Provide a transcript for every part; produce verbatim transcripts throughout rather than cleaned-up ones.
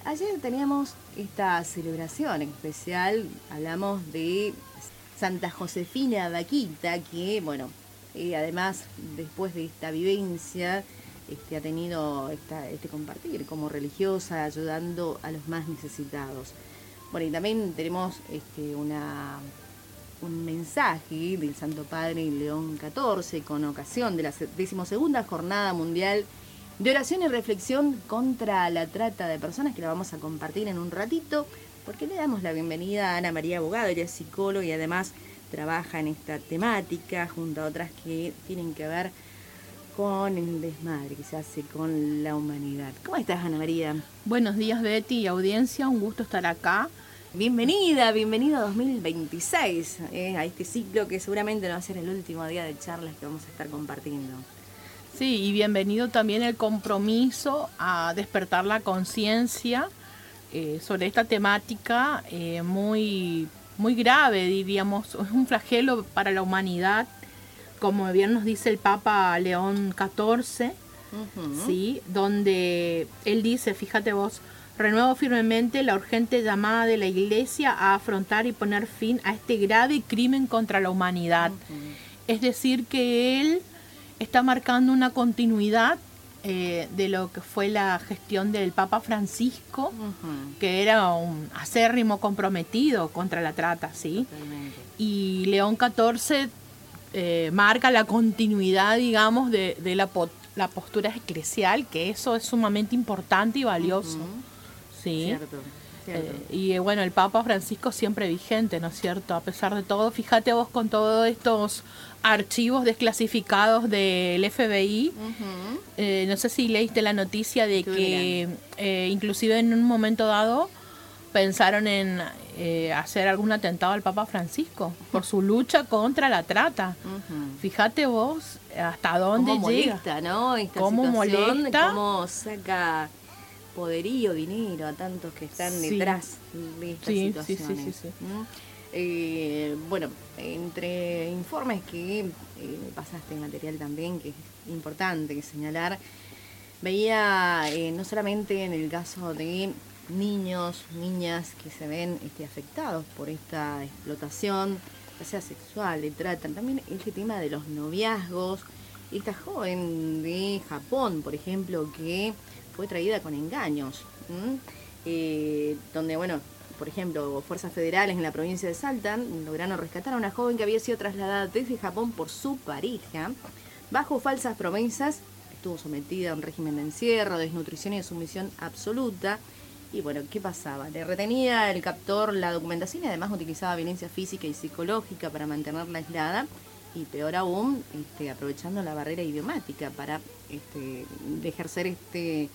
Ayer teníamos esta celebración especial, hablamos de Santa Josefina Vaquita, que, bueno, eh, además, después de esta vivencia, este, ha tenido esta, este compartir como religiosa, ayudando a los más necesitados. Bueno, y también tenemos este, una, un mensaje del Santo Padre León catorce, con ocasión de la decimosegunda Jornada Mundial de Oración y Reflexión contra la Trata de Personas, que la vamos a compartir en un ratito, porque le damos la bienvenida a Ana María Abogado. Ella es psicóloga y además trabaja en esta temática junto a otras que tienen que ver con el desmadre que se hace con la humanidad. ¿Cómo estás, Ana María? Buenos días, Betty y audiencia, un gusto estar acá. Bienvenida, bienvenido a dos mil veintiséis, eh, a este ciclo que seguramente no va a ser el último día de charlas que vamos a estar compartiendo. Sí, y bienvenido también el compromiso a despertar la conciencia eh, sobre esta temática eh, muy, muy grave, diríamos, es un flagelo para la humanidad, como bien nos dice el Papa León catorce, uh-huh. ¿sí? Donde él dice, fíjate vos, renuevo firmemente la urgente llamada de la Iglesia a afrontar y poner fin a este grave crimen contra la humanidad. Uh-huh. Es decir, que él está marcando una continuidad eh, de lo que fue la gestión del Papa Francisco, uh-huh. que era un acérrimo comprometido contra la trata, ¿sí? Totalmente. Y León catorce eh, marca la continuidad, digamos, de, de la, po- la postura eclesial, que eso es sumamente importante y valioso, uh-huh. ¿sí? Cierto. Eh, y bueno, el Papa Francisco siempre vigente, ¿no es cierto? A pesar de todo, fíjate vos con todos estos archivos desclasificados del F B I, uh-huh. eh, no sé si leíste la noticia de que eh, inclusive en un momento dado pensaron en eh, hacer algún atentado al Papa Francisco por su lucha contra la trata. Uh-huh. Fíjate vos hasta dónde ¿Cómo llega. Molesta, ¿no? Esta ¿Cómo molesta? Cómo saca poderío, dinero a tantos que están sí. detrás de estas sí, situaciones. Sí, sí, sí, sí. ¿Mm? Eh, bueno, entre informes que eh, pasaste material también, que es importante señalar, veía eh, no solamente en el caso de niños, niñas que se ven este, afectados por esta explotación, ya sea sexual, de trata, también este tema de los noviazgos. Esta joven de Japón, por ejemplo, que fue traída con engaños, eh, donde, bueno, por ejemplo, fuerzas federales en la provincia de Salta lograron rescatar a una joven que había sido trasladada desde Japón por su pareja, bajo falsas promesas. Estuvo sometida a un régimen de encierro, desnutrición y de sumisión absoluta. Y bueno, ¿qué pasaba? Le retenía el captor la documentación y además utilizaba violencia física y psicológica para mantenerla aislada. Y peor aún, este, aprovechando la barrera idiomática para este, de ejercer este,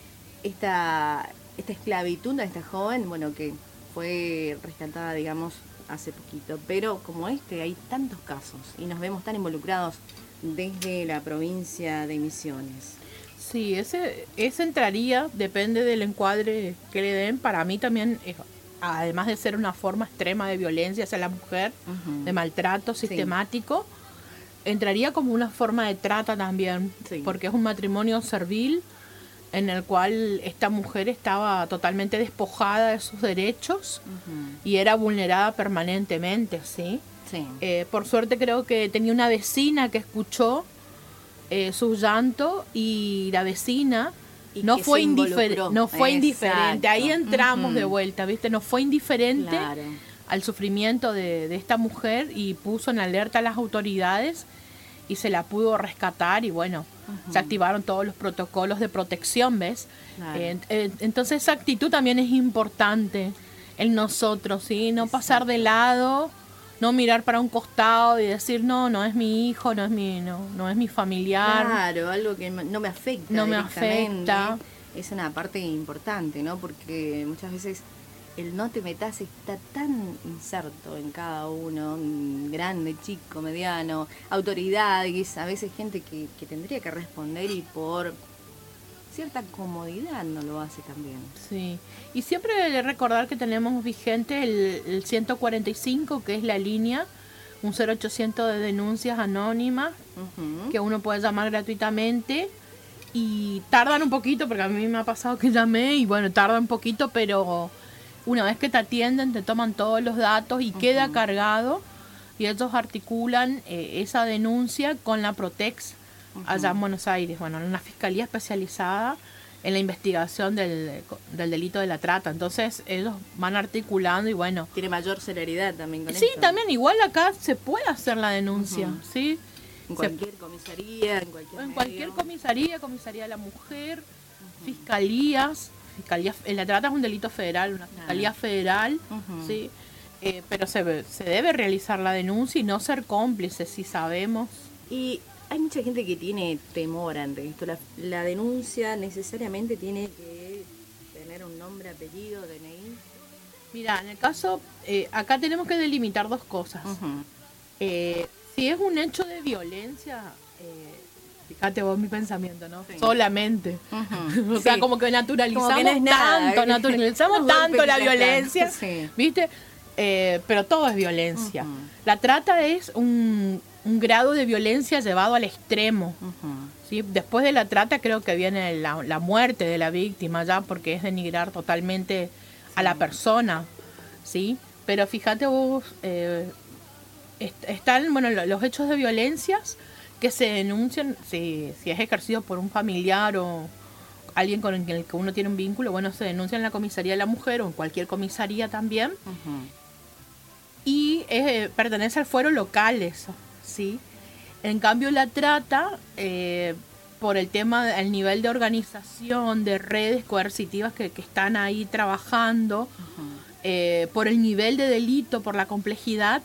esta, esta esclavitud a esta joven, bueno, que fue rescatada, digamos, hace poquito. Pero como este, hay tantos casos y nos vemos tan involucrados desde la provincia de Misiones. Sí, ese, ese entraría, depende del encuadre que le den. Para mí también es, además de ser una forma extrema de violencia hacia la mujer, uh-huh. de maltrato sistemático, sí. entraría como una forma de trata también, sí. porque es un matrimonio servil en el cual esta mujer estaba totalmente despojada de sus derechos uh-huh. y era vulnerada permanentemente, ¿sí? sí. Eh, por suerte creo que tenía una vecina que escuchó eh, su llanto y la vecina... Y no fue, indifer- no fue indiferente, ahí entramos uh-huh. de vuelta, ¿viste? No fue indiferente claro. al sufrimiento de, de esta mujer y puso en alerta a las autoridades y se la pudo rescatar y bueno, uh-huh. se activaron todos los protocolos de protección, ¿ves? Claro. Eh, eh, entonces esa actitud también es importante en nosotros, ¿sí? No Exacto. pasar de lado, no mirar para un costado y decir, no, no es mi hijo, no es mi no, no es mi familiar. Claro, algo que no me afecta No me afecta. Es una parte importante, ¿no? Porque muchas veces el no te metas está tan inserto en cada uno, grande, chico, mediano, autoridades, a veces gente que, que tendría que responder y por cierta comodidad no lo hace también. Sí, y siempre recordar que tenemos vigente el, el ciento cuarenta y cinco, que es la línea, un cero ochocientos de denuncias anónimas, uh-huh. que uno puede llamar gratuitamente y tardan un poquito, porque a mí me ha pasado que llamé y bueno, tarda un poquito, pero una vez que te atienden te toman todos los datos y uh-huh. queda cargado y ellos articulan eh, esa denuncia con la Protex uh-huh. allá en Buenos Aires, bueno, en una fiscalía especializada en la investigación del, del delito de la trata. Entonces ellos van articulando y bueno. Tiene mayor celeridad también con Sí, esto. también igual acá se puede hacer la denuncia, uh-huh. ¿sí? En cualquier se, comisaría, en cualquier En cualquier comisaría, comisaría de la mujer, uh-huh. fiscalías. Fiscalía, la trata es un delito federal, una fiscalía ah. federal, uh-huh. ¿sí? Eh, pero se, se debe realizar la denuncia y no ser cómplices, si sabemos. Y hay mucha gente que tiene temor ante esto. La, la denuncia necesariamente tiene que tener un nombre, apellido, D N I. Mira, en el caso, eh, acá tenemos que delimitar dos cosas. Uh-huh. Eh, si es un hecho de violencia, eh, fíjate vos mi pensamiento, ¿no? Sí. Solamente. Uh-huh. o sea, sí. como que naturalizamos como que no es nada, tanto, naturalizamos tanto la violencia, sí. ¿viste? Eh, pero todo es violencia. Uh-huh. La trata es un... un grado de violencia llevado al extremo. Uh-huh. ¿sí? Después de la trata creo que viene la, la muerte de la víctima ya, porque es denigrar totalmente sí. a la persona, ¿sí? Pero fíjate vos, eh, est- están bueno los hechos de violencias que se denuncian, si, si es ejercido por un familiar o alguien con el que uno tiene un vínculo, bueno, se denuncia en la comisaría de la mujer o en cualquier comisaría también. Uh-huh. Y eh, pertenece al fuero local eso. ¿sí? En cambio la trata, eh, por el tema del nivel de organización, de redes coercitivas que, que están ahí trabajando, uh-huh. eh, por el nivel de delito, por la complejidad,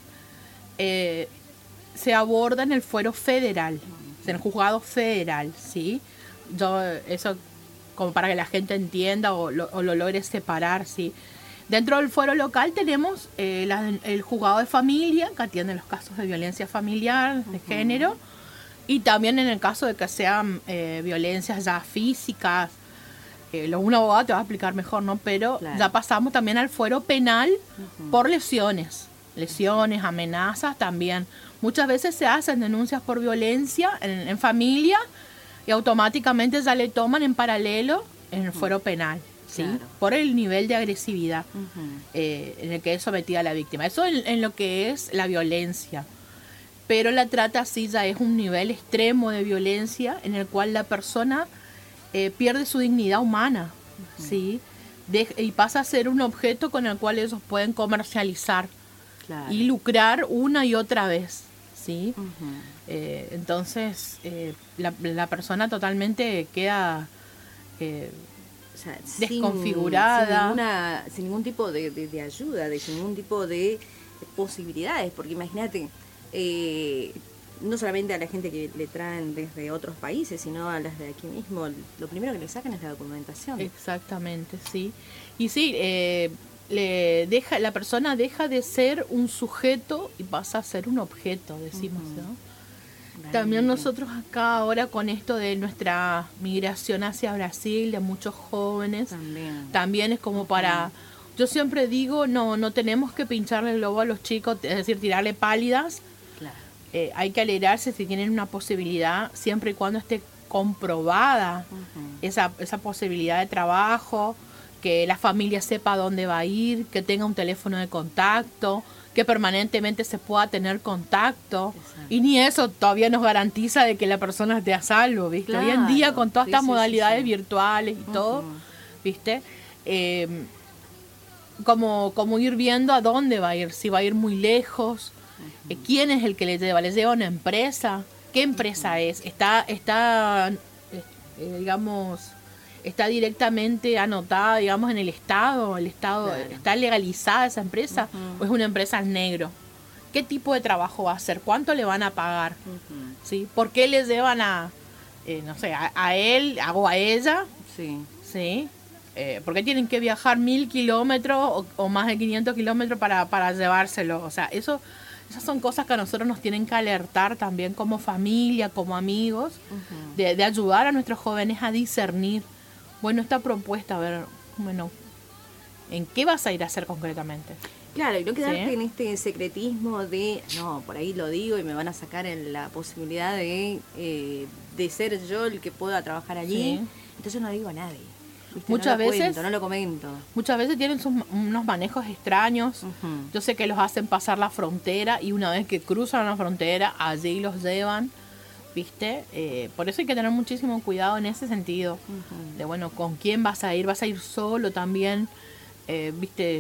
eh, se aborda en el fuero federal, uh-huh. en el juzgado federal, ¿sí? Yo, eso como para que la gente entienda o lo, o lo logre separar, ¿sí? Dentro del fuero local tenemos eh, la, el juzgado de familia, que atiende los casos de violencia familiar, de uh-huh. género, y también en el caso de que sean eh, violencias ya físicas, eh, lo un abogado te va a explicar mejor, ¿no? Pero claro. ya pasamos también al fuero penal uh-huh. por lesiones, lesiones, amenazas también. Muchas veces se hacen denuncias por violencia en, en familia y automáticamente ya le toman en paralelo en el uh-huh. fuero penal. ¿sí? Claro. Por el nivel de agresividad uh-huh. eh, en el que es sometida la víctima. Eso en, en lo que es la violencia. Pero la trata sí ya es un nivel extremo de violencia en el cual la persona eh, pierde su dignidad humana, uh-huh. ¿sí? De, y pasa a ser un objeto con el cual ellos pueden comercializar claro. y lucrar una y otra vez, ¿sí? Uh-huh. Eh, entonces eh, la, la persona totalmente queda eh, o sea, desconfigurada. Sin, sin, ninguna, sin ningún tipo de, de, de ayuda, de, sin ningún tipo de posibilidades, porque imagínate, eh, no solamente a la gente que le traen desde otros países, sino a las de aquí mismo, lo primero que le sacan es la documentación. Exactamente, sí. Y sí, eh, le deja, la persona deja de ser un sujeto y pasa a ser un objeto, decimos, uh-huh. ¿no? También nosotros acá ahora con esto de nuestra migración hacia Brasil, de muchos jóvenes, también, también es como para... Yo siempre digo, no no tenemos que pincharle el globo a los chicos, es decir, tirarle pálidas. Claro. Eh, hay que alegrarse si tienen una posibilidad, siempre y cuando esté comprobada uh-huh. esa, esa posibilidad de trabajo, que la familia sepa dónde va a ir, que tenga un teléfono de contacto, que permanentemente se pueda tener contacto. Exacto. Y ni eso todavía nos garantiza de que la persona esté a salvo, ¿viste? Claro. Hoy en día con todas sí, estas sí, modalidades sí, sí. virtuales y uh-huh. todo, ¿viste? Eh, como, como ir viendo a dónde va a ir, si va a ir muy lejos, uh-huh. eh, quién es el que le lleva, le lleva una empresa, qué empresa uh-huh. es, está, está eh, digamos, está directamente anotada, digamos, en el Estado, el Estado claro. está legalizada esa empresa, uh-huh. o es una empresa en negro. ¿Qué tipo de trabajo va a hacer? ¿Cuánto le van a pagar? Uh-huh. ¿Sí? ¿Por qué les llevan a, eh, no sé, a, a él o a ella? Sí. ¿Sí? Eh, ¿Por qué tienen que viajar mil kilómetros o, o más de quinientos kilómetros para, para llevárselo? O sea, eso, esas son cosas que a nosotros nos tienen que alertar también como familia, como amigos, uh-huh. de, de ayudar a nuestros jóvenes a discernir. Bueno, esta propuesta, a ver, bueno, ¿en qué vas a ir a hacer concretamente? Claro, y no quedarte ¿Sí? en este secretismo de, no, por ahí lo digo y me van a sacar en la posibilidad de, eh, de ser yo el que pueda trabajar allí. Sí. Entonces no digo a nadie. ¿Viste? Muchas no lo veces- cuento, no lo comento. Muchas veces tienen sus, unos manejos extraños. Ujú. Yo sé que los hacen pasar la frontera y una vez que cruzan la frontera, allí los llevan, ¿viste? Eh, por eso hay que tener muchísimo cuidado en ese sentido. Ujú. De bueno, ¿con quién vas a ir? ¿Vas a ir solo también? Eh, ¿Viste?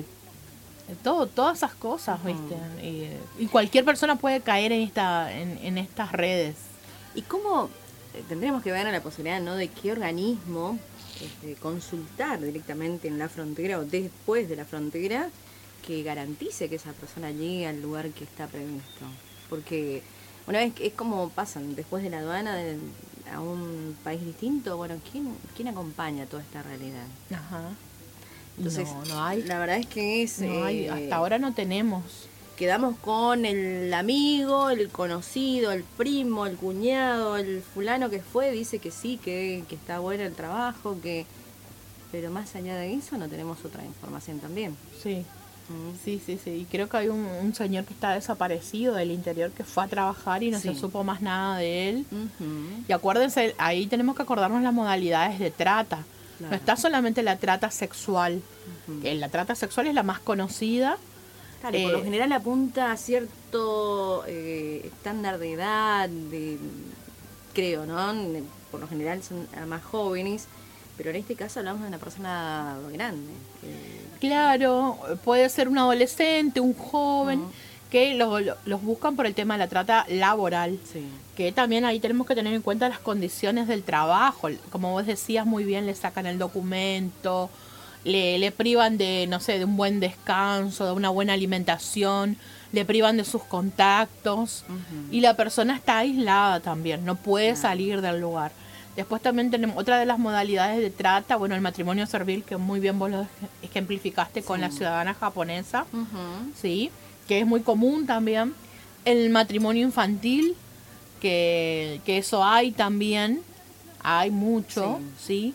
Todo, todas esas cosas, ¿viste? Y, y cualquier persona puede caer en, esta, en, en estas redes. ¿Y cómo eh, tendríamos que ver a la posibilidad, ¿no?, de qué organismo este, consultar directamente en la frontera o después de la frontera que garantice que esa persona llegue al lugar que está previsto? Porque una vez que es como pasan después de la aduana de- a un país distinto, bueno, ¿quién, quién acompaña toda esta realidad? Ajá. Entonces, no, no hay. la verdad es que es... No hay, eh, hasta ahora no tenemos. Quedamos con el amigo, el conocido, el primo, el cuñado, el fulano que fue, dice que sí, que, que está bueno el trabajo, que pero más allá de eso no tenemos otra información también. Sí, Mm. sí, sí, sí. Y creo que hay un, un señor que está desaparecido del interior que fue a trabajar y no Sí. se supo más nada de él. Ujú. Y acuérdense, ahí tenemos que acordarnos las modalidades de trata. Claro. No está solamente la trata sexual, Ujú. que la trata sexual es la más conocida. Claro, y por lo Eh, general apunta a cierto eh, estándar de edad, de, creo, ¿no? Por lo general son a más jóvenes, pero en este caso hablamos de una persona grande. eh, Claro, puede ser un adolescente, un joven, Ujú. que lo- lo- los buscan por el tema de la trata laboral. sí. Que también ahí tenemos que tener en cuenta las condiciones del trabajo. Como vos decías muy bien, le sacan el documento, le, le privan de, no sé, de un buen descanso, de una buena alimentación, le privan de sus contactos. Ujú. Y la persona está aislada también, no puede Claro. salir del lugar. Después también tenemos otra de las modalidades de trata, bueno, el matrimonio servil, que muy bien vos lo ej- ejemplificaste con Sí. la ciudadana japonesa, Ujú. ¿sí? Que es muy común también. El matrimonio infantil, que, que eso hay también, hay mucho, ¿sí?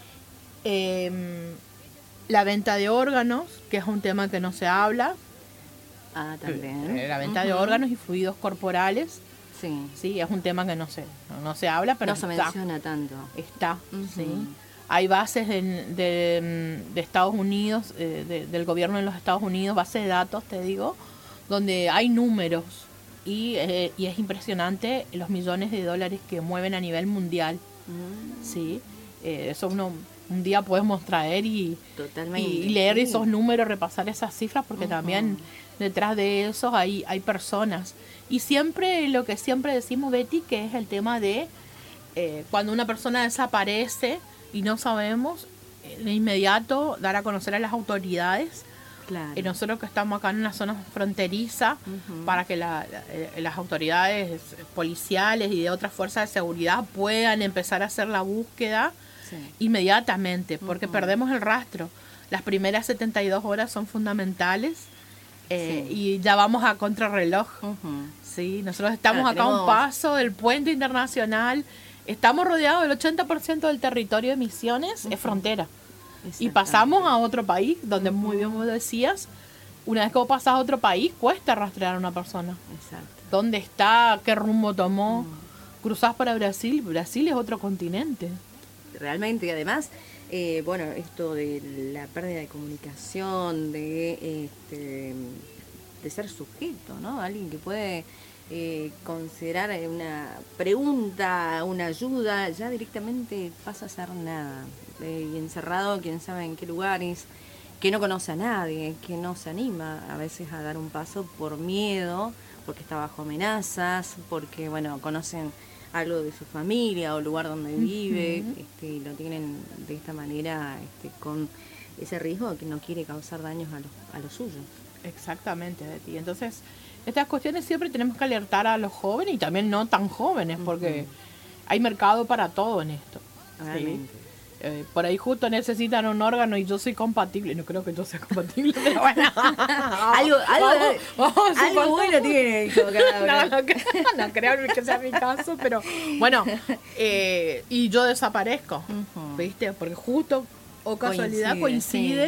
Em, la venta de órganos, que es un tema que no se habla. Ah, también. Eh, La venta de Ujú. órganos y fluidos corporales, Sí. sí, es un tema que no se, no, no se habla, pero no se está. menciona tanto. Está, Ujú. sí. Hay bases de, de, de Estados Unidos, eh, de- del gobierno de los Estados Unidos, bases de datos, te digo, donde hay números y, eh, y es impresionante los millones de dólares que mueven a nivel mundial, Mm, sí. Eh, eso uno un día podemos traer y, Totalmente. y, y leer sí. esos números, repasar esas cifras, porque Ujú. también detrás de esos hay, hay personas. Y siempre, lo que siempre decimos, Betty, que es el tema de eh, cuando una persona desaparece y no sabemos, eh, de inmediato dar a conocer a las autoridades. Claro. Y nosotros que estamos acá en una zona fronteriza, Ujú. para que la- la- eh, las autoridades policiales y de otras fuerzas de seguridad puedan empezar a hacer la búsqueda Sí. inmediatamente, porque Ujú. perdemos el rastro. Las primeras setenta y dos horas son fundamentales, eh, Sí. y ya vamos a contrarreloj. Ujú. Sí, nosotros estamos Claro, acá a un tenemos- paso del puente internacional, estamos rodeados del ochenta por ciento del territorio de Misiones, es frontera. Y pasamos a otro país, donde muy bien vos decías, una vez que vos pasás a otro país, cuesta rastrear a una persona. Exacto. ¿Dónde está? ¿Qué rumbo tomó? Mm. Cruzás para Brasil, Brasil es otro continente. Realmente, y además, eh, bueno, esto de la pérdida de comunicación, de este, de ser sujeto, ¿no? Alguien que puede eh, considerar una pregunta, una ayuda, ya directamente pasa a ser nada. Eh, y encerrado, quién sabe en qué lugares, que no conoce a nadie, que no se anima a veces a dar un paso por miedo, porque está bajo amenazas, porque, bueno, conocen algo de su familia o lugar donde vive, Ujú. este, y lo tienen de esta manera, este, con ese riesgo de que no quiere causar daños a los, a los suyos. Exactamente, Betty. Entonces, estas cuestiones siempre tenemos que alertar a los jóvenes y también no tan jóvenes, porque Ujú. hay mercado para todo en esto. ¿sí? Realmente. Eh, por ahí justo necesitan un órgano y yo soy compatible. No creo que yo sea compatible, pero bueno. algo algo, Vamos- vamos a algo suponer- bueno tiene hijo cada No, uno. no, creo, no creo que sea mi caso, pero bueno, eh, y yo desaparezco, Ujú. ¿viste? Porque justo o casualidad Coincide, coincide,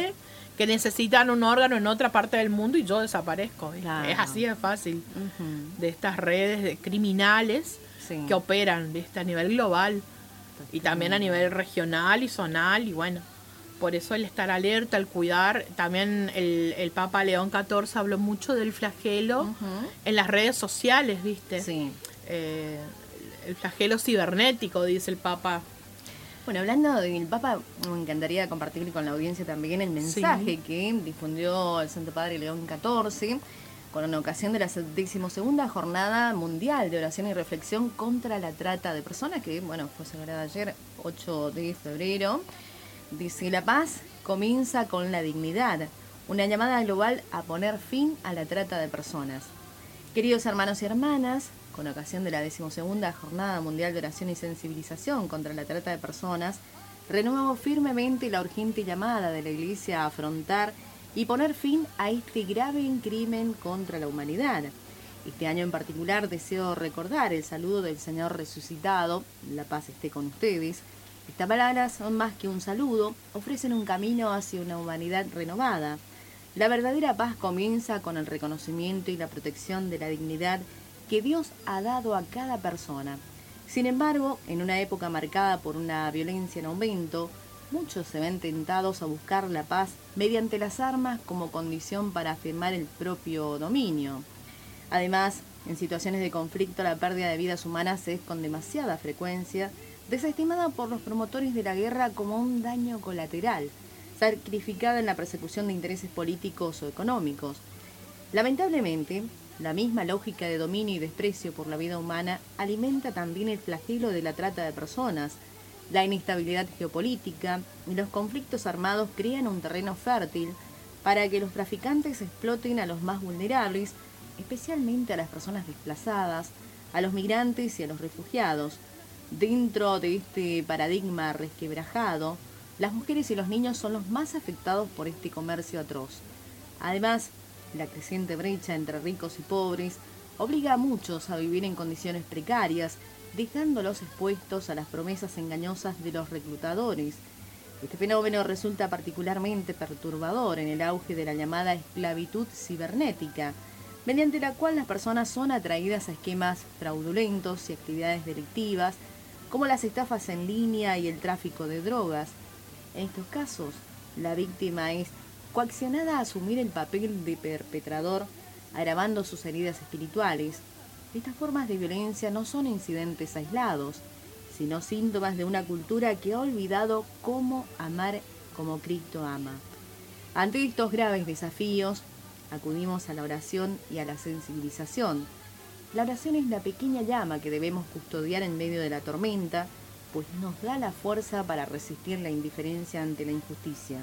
que necesitan un órgano en otra parte del mundo y yo desaparezco. ¿Viste? Claro. Es así de fácil. Ujú. De estas redes de criminales Sí. que operan, ¿viste? A nivel global y también a nivel regional y zonal, y bueno, por eso el estar alerta, el cuidar. También el, el Papa León catorce habló mucho del flagelo Ujú. en las redes sociales, ¿viste? Sí. Eh, el flagelo cibernético, dice el Papa. Bueno, hablando del Papa, me encantaría compartir con la audiencia también el mensaje Sí. que difundió el Santo Padre León catorce con ocasión de la decimosegunda Jornada Mundial de Oración y Reflexión contra la Trata de Personas, que bueno, fue celebrada ayer, ocho de febrero. Dice, la paz comienza con la dignidad, una llamada global a poner fin a la trata de personas. Queridos hermanos y hermanas, con ocasión de la decimosegunda Jornada Mundial de Oración y Sensibilización contra la Trata de Personas, renuevo firmemente la urgente llamada de la Iglesia a afrontar y poner fin a este grave crimen contra la humanidad. Este año en particular deseo recordar el saludo del Señor resucitado, la paz esté con ustedes. Estas palabras son más que un saludo, ofrecen un camino hacia una humanidad renovada. La verdadera paz comienza con el reconocimiento y la protección de la dignidad que Dios ha dado a cada persona. Sin embargo, en una época marcada por una violencia en aumento, muchos se ven tentados a buscar la paz mediante las armas como condición para afirmar el propio dominio. Además, en situaciones de conflicto, la pérdida de vidas humanas es con demasiada frecuencia desestimada por los promotores de la guerra como un daño colateral, sacrificada en la persecución de intereses políticos o económicos. Lamentablemente, la misma lógica de dominio y desprecio por la vida humana alimenta también el flagelo de la trata de personas. La inestabilidad geopolítica y los conflictos armados crean un terreno fértil para que los traficantes exploten a los más vulnerables, especialmente a las personas desplazadas, a los migrantes y a los refugiados. Dentro de este paradigma resquebrajado, las mujeres y los niños son los más afectados por este comercio atroz. Además, la creciente brecha entre ricos y pobres obliga a muchos a vivir en condiciones precarias, dejándolos expuestos a las promesas engañosas de los reclutadores. Este fenómeno resulta particularmente perturbador en el auge de la llamada esclavitud cibernética, mediante la cual las personas son atraídas a esquemas fraudulentos y actividades delictivas, como las estafas en línea y el tráfico de drogas. En estos casos, la víctima es coaccionada a asumir el papel de perpetrador, agravando sus heridas espirituales. Estas formas de violencia no son incidentes aislados, sino síntomas de una cultura que ha olvidado cómo amar como Cristo ama. Ante estos graves desafíos, acudimos a la oración y a la sensibilización. La oración es la pequeña llama que debemos custodiar en medio de la tormenta, pues nos da la fuerza para resistir la indiferencia ante la injusticia.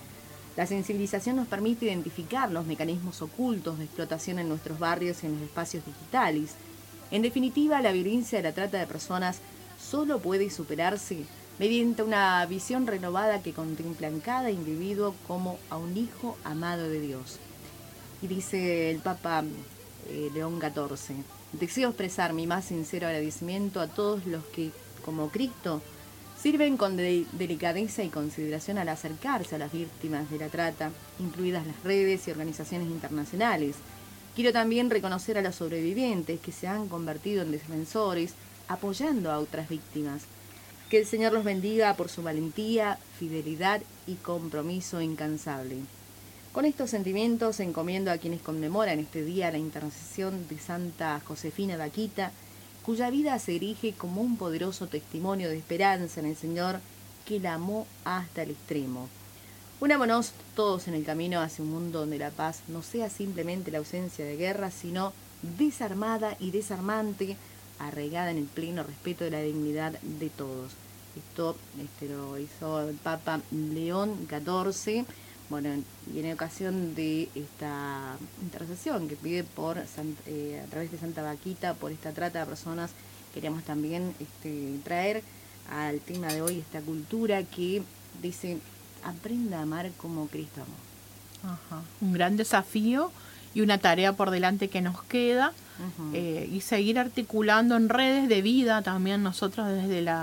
La sensibilización nos permite identificar los mecanismos ocultos de explotación en nuestros barrios y en los espacios digitales. En definitiva, la violencia de la trata de personas solo puede superarse mediante una visión renovada que contempla en cada individuo como a un hijo amado de Dios. Y dice el Papa eh, León catorce, deseo expresar mi más sincero agradecimiento a todos los que, como Cristo, sirven con de- delicadeza y consideración al acercarse a las víctimas de la trata, incluidas las redes y organizaciones internacionales. Quiero también reconocer a los sobrevivientes que se han convertido en defensores, apoyando a otras víctimas. Que el Señor los bendiga por su valentía, fidelidad y compromiso incansable. Con estos sentimientos encomiendo a quienes conmemoran este día la intercesión de Santa Josefina Baquita, cuya vida se erige como un poderoso testimonio de esperanza en el Señor que la amó hasta el extremo. Unámonos todos en el camino hacia un mundo donde la paz no sea simplemente la ausencia de guerra, sino desarmada y desarmante, arraigada en el pleno respeto de la dignidad de todos. Esto este, lo hizo el Papa León catorce, bueno, y en ocasión de esta intercesión que pide por eh, a través de Santa Baquita por esta trata de personas, queríamos también este, traer al tema de hoy esta cultura que dice: aprenda a amar como Cristo amó. Ajá. Un gran desafío y una tarea por delante que nos queda, Uh-huh. eh, y seguir articulando en redes de vida también nosotros desde la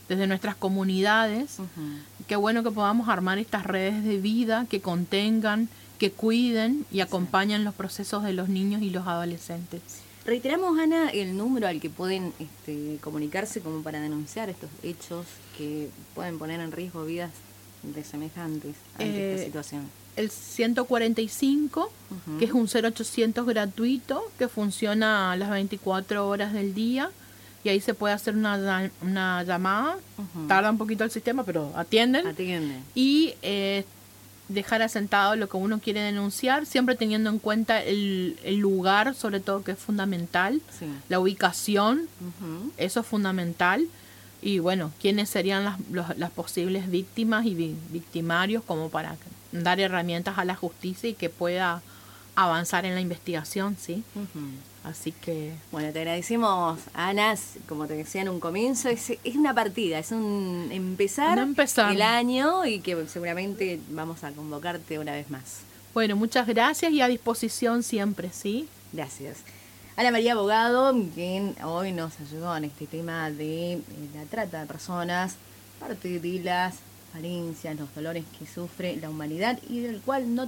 desde nuestras comunidades. Ujú. Qué bueno que podamos armar estas redes de vida que contengan, que cuiden y acompañen los procesos de los niños y los adolescentes. Reiteramos, Ana, el número al que pueden este, comunicarse como para denunciar estos hechos que pueden poner en riesgo vidas de semejantes ante Eh, esta situación. El ciento cuarenta y cinco, Ujú. que es un cero ochocientos gratuito, que funciona a las veinticuatro horas del día, y ahí se puede hacer una, da- una llamada. Ujú. Tarda un poquito el sistema, pero atienden. Atiende. Y eh, dejar asentado lo que uno quiere denunciar, siempre teniendo en cuenta el, el lugar, sobre todo, que es fundamental, Sí. la ubicación, Ujú. eso es fundamental. Y bueno, quiénes serían las, los- las posibles víctimas y vi- victimarios, como para dar herramientas a la justicia y que pueda avanzar en la investigación, ¿sí? Ujú. Así que Bueno, te agradecemos, Ana, como te decía en un comienzo, es, es una partida, es un empezar, Un empezar. el año y que seguramente vamos a convocarte una vez más. bueno, muchas gracias y a disposición siempre, ¿sí? Gracias. Ana María Abogado, quien hoy nos ayudó en este tema de eh, la trata de personas, parte de las falencias, los dolores que sufre la humanidad y del cual no